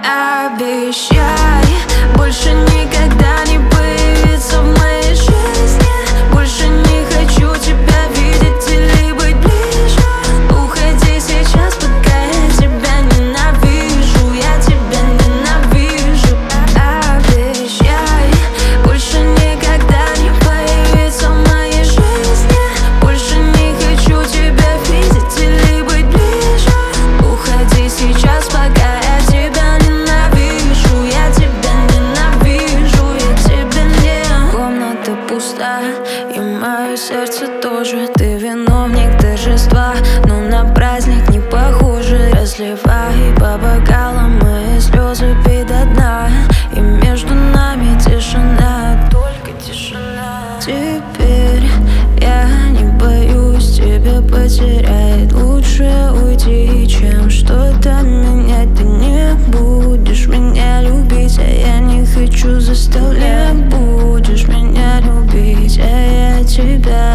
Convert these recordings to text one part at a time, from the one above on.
Обещай, больше никогда не появиться в моей жизни. Больше не хочу тебя видеть или быть ближе. Уходи сейчас, пока я тебя ненавижу. Я тебя ненавижу. Обещай, больше никогда не появиться в моей жизни. Больше не хочу тебя видеть или быть ближе. Уходи сейчас, пока я тебя ненавижу. Я тебя ненавижу, я тебя не. Комната пуста, и мое сердце тоже. Ты виновник торжества, но на праздник не похоже. Разливай по бокалам мои слезы, пей до дна. И между нами тишина, только тишина. Теперь я не боюсь тебя потерять. Лучше уйти, чем что-то менять. Ты не будешь меня любить, а я не хочу заставлять. Будешь меня любить, а я тебя.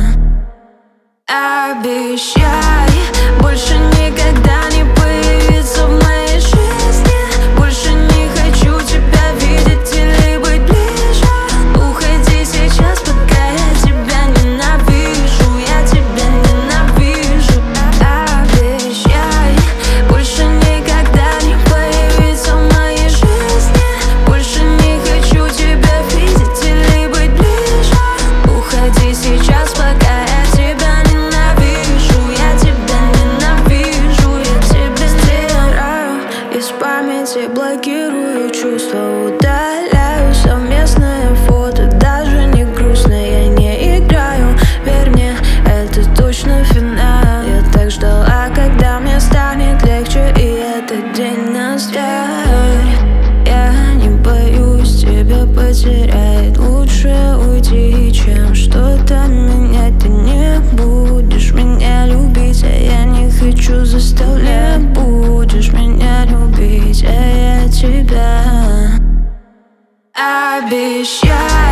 Обещай, больше никогда не появиться в моей жизни. Больше не хочу тебя видеть или быть ближе. Уходи сейчас, пока я тебя ненавижу. Я тебя ненавижу. Обещай, больше никогда не появиться в моей жизни. Больше не хочу тебя видеть или быть ближе. Уходи сейчас, пока я тебя ненавижу. Я тебя ненавижу, я тебя стираю из памяти, блокирую чувства, удаляю совместное фото. Даже не грустно, я не играю. Верь мне, это точно финал. Я так ждала, когда мне станет легче, и этот день настал. Я не боюсь тебя потерять. Лучше уйти, чем что-то менять. Ты не будешь меня любить, а я не хочу заставлять. Будешь меня любить, а я тебя. Обещай,